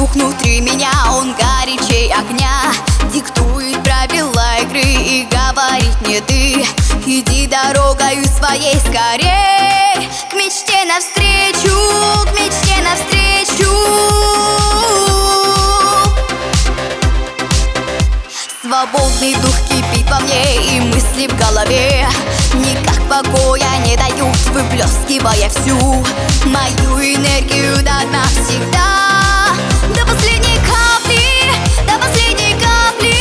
дух внутри меня, он горячей огня. Диктует правила игры и говорит мне: ты иди дорогою своей скорей, к мечте навстречу, к мечте навстречу. Свободный дух кипит во мне и мысли в голове никак покоя не дают, выплескивая всю мою энергию до дна всегда, до последней капли, до последней капли.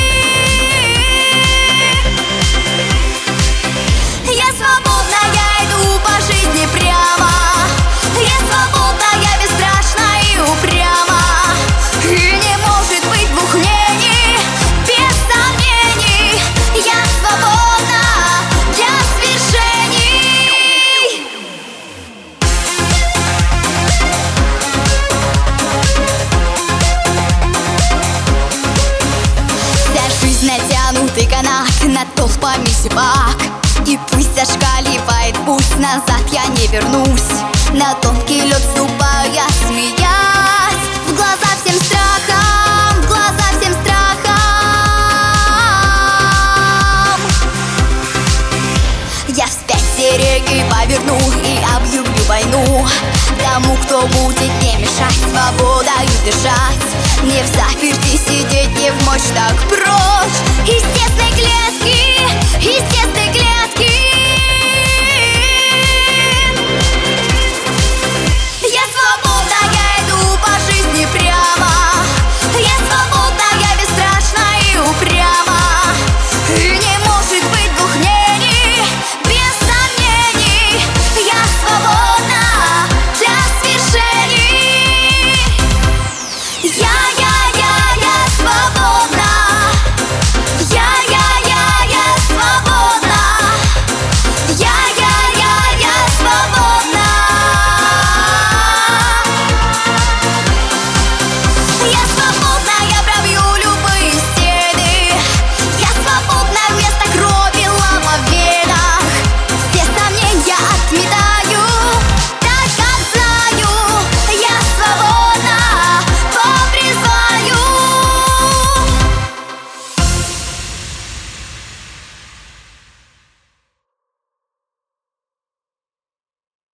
Я свободна, я иду по жизни прямо. Я свободна, я бесстрашна и упряма. И не может быть двух мнений, без сомнений. Я свободна для свершений. Вся жизнь натянутый канат над толпами зевак, и пусть зашкаливает пусть, назад я не вернусь. На тонкий лед ступая, смеясь, в глаза всем страхом, в глаза всем страхом. Я вспять все реки поверну и объявлю войну тому, кто будет мне мешать свободою дышать. Не в заперти сидеть, не в мощь так прочь естественной клетки, естественной